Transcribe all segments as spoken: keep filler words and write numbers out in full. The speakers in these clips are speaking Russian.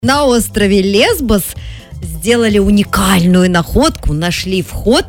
На острове Лесбос сделали уникальную находку, нашли вход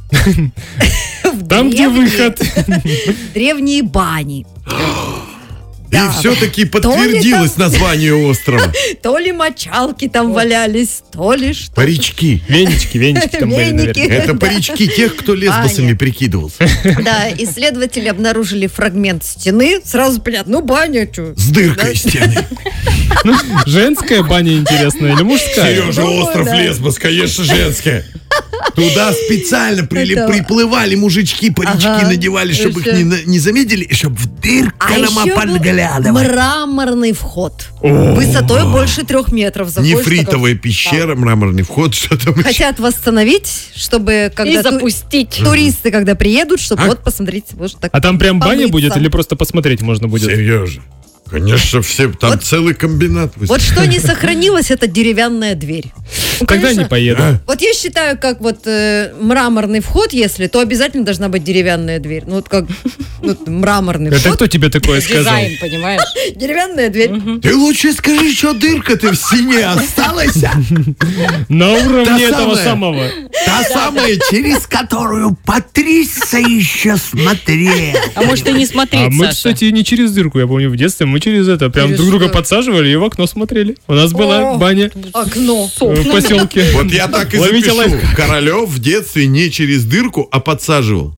Там, где выход. в древние бани. И все-таки подтвердилось название острова. То ли мочалки там валялись, то ли что. Парички. Венички, венички там были, Веники. наверное. Это парички тех, кто лесбосами прикидывался. Да, исследователи обнаружили фрагмент стены. Сразу понятно, ну баня, что? С дыркой стены. Женская баня интересная или мужская? Сережа, Ну, остров да. Лесбос, конечно, женская. Туда специально прили- Это- приплывали мужички, парички Ага. надевали, чтобы их Еще- не, на- не заметили, и чтобы в дырку А нам еще был подглядывать. мраморный вход. Высотой больше трех метров. Заходишь, Нефритовая такой- пещера, мраморный вход, что там еще? Хотят восстановить, чтобы когда И ту- запустить. туристы, когда приедут, чтобы А? вот посмотреть. Вот так А там прям баня помыться. будет или просто посмотреть можно будет? Сережа. Конечно, все, там Вот- целый комбинат. Вот что не сохранилось, это деревянная дверь. Ну, Тогда конечно. не поеду. А? Вот я считаю, как вот э, мраморный вход, если, то обязательно должна быть деревянная дверь. Ну вот как вот, мраморный Это вход, кто тебе такое сказал? Дизайн, понимаешь? деревянная дверь. Ты лучше скажи, что дырка-то в стене осталась? На уровне Та этого самая. самого. Та самая, через которую Патриса еще смотрела. А может и не смотреть, А мы, Саша. кстати, не через дырку. Я помню, в детстве мы через это прям Через друг друга что? подсаживали и в окно смотрели. У нас была О, баня Окно. э, в поселке. Вот я так и Ловите запишу. лайфхак. Королев в детстве не через дырку, а подсаживал.